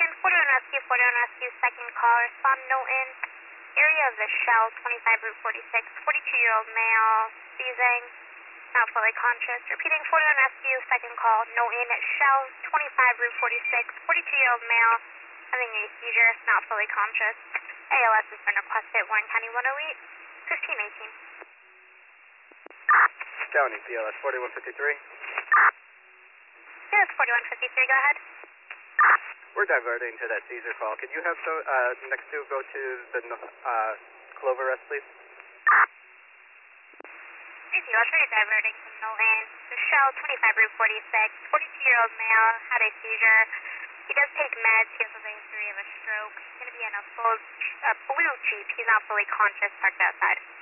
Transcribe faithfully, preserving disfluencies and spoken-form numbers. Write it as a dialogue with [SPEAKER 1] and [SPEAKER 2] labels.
[SPEAKER 1] Attention, forty-one Rescue, forty-one Rescue, second call, respond Milton. Area of the Shell, twenty-five Route forty-six, forty-two-year-old male, seizing, not fully conscious. Repeating, forty-one Rescue, second call, Milton, Shell, twenty-five Route forty-six, forty-two-year-old male, having a seizure, not fully conscious. A L S has been requested, Warren County one oh eight, fifteen eighteen.
[SPEAKER 2] County, P L S forty-one fifty-three.
[SPEAKER 1] Yes, forty-one fifty-three, go ahead.
[SPEAKER 2] We're diverting to that Caesar call. Can you have so, uh, next two go to the uh, Clover Rest, please?
[SPEAKER 1] Thank you. I'll try you diverting to Milton. The Shell, twenty-five Route forty-six, forty-two-year-old male, had a seizure. He does take meds. He has a history of a stroke. He's going to be in a full, a blue Jeep. He's not fully conscious, parked outside.